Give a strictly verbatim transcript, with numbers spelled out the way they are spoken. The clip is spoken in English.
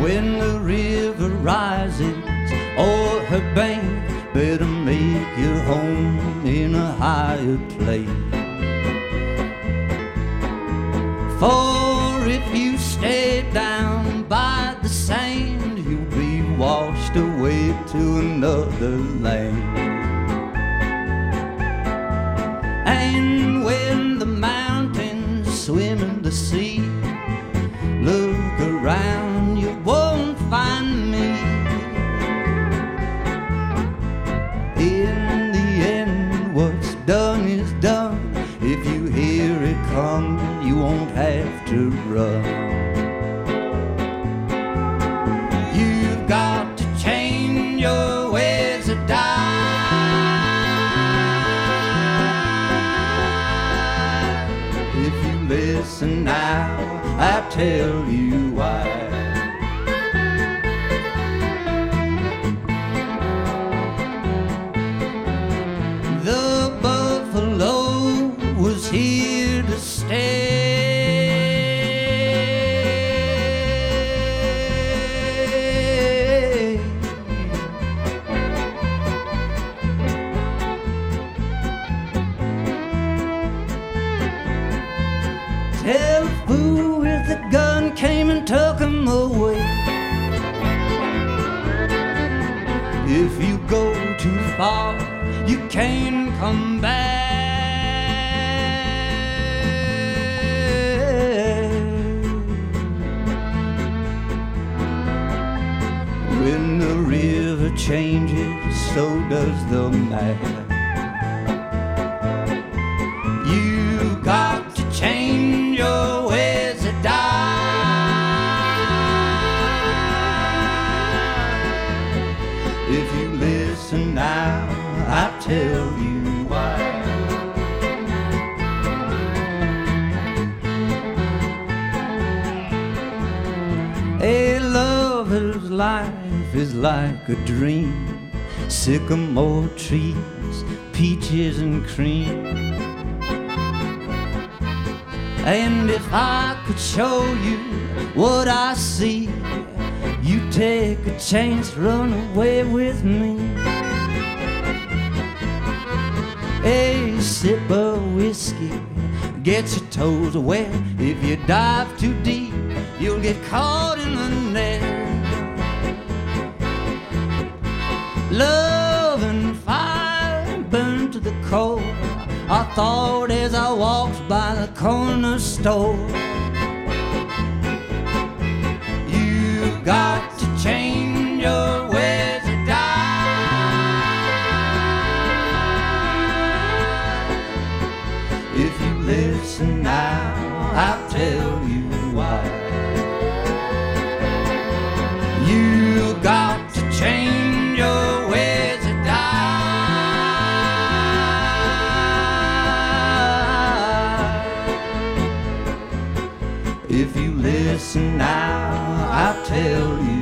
When the river rises o'er her bank, better make your home in a higher place. For if you stay down by the sand, you'll be washed away to another land. And when the mountains swim in the sea, look around, you won't find me. In the end, what's done is done. If you hear it come, you won't have to run. You've got to change your ways of die. If you listen now, I'll tell you why. The buffalo was here to stay. Tell the fool with the gun came and took him away. If you go too far, you can't come back. When the river changes, so does the man. You got to change your ways to die. If you listen now, I'll tell you why. A lover's life is like a dream. Sycamore trees, peaches and cream. And if I could show you what I see, you take a chance, run away with me. A sip of whiskey gets your toes wet. If you dive too deep, you'll get caught in the net. Love and fire burn to the core, I thought as I walked by the corner store. You got to change your ways to die. If you listen now, I'll tell you why. You got to change your ways to die. If you listen now, I'll tell you